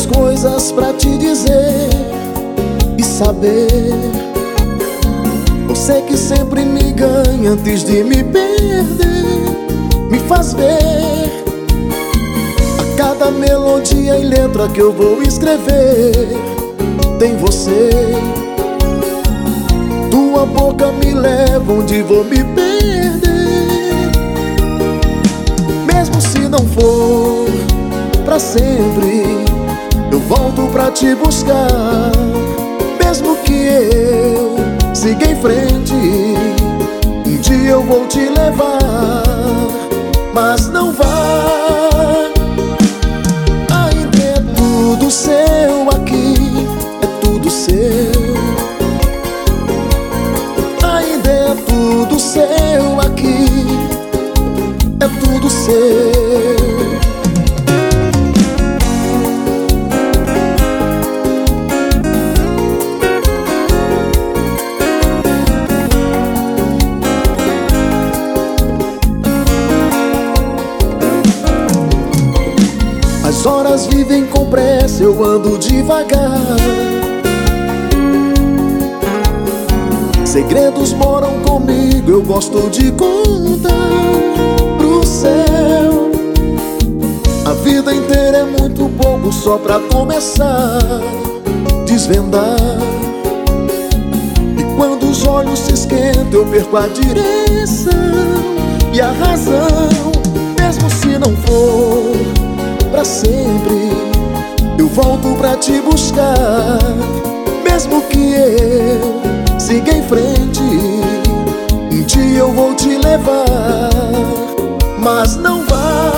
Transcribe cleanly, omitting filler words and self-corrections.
coisas pra te dizer e saber. Você que sempre me ganha antes de me perder, me faz ver a cada melodia e letra que eu vou escrever. Tem você, tua boca me leva onde vou me perder. Mesmo se não for pra sempre, eu volto pra te buscar. Mesmo que eu siga em frente, um dia eu vou te levar. Mas não vá, ainda é tudo seu aqui, é tudo seu. Ainda é tudo seu aqui, é tudo seu. As horas vivem com pressa, eu ando devagar. Segredos moram comigo, eu gosto de contar pro céu. A vida inteira é muito pouco só pra começar, desvendar. E quando os olhos se esquentam, eu perco a direção e a razão. Mesmo se não for pra sempre, eu volto pra te buscar. Mesmo que eu siga em frente, um dia eu vou te levar. Mas não vá,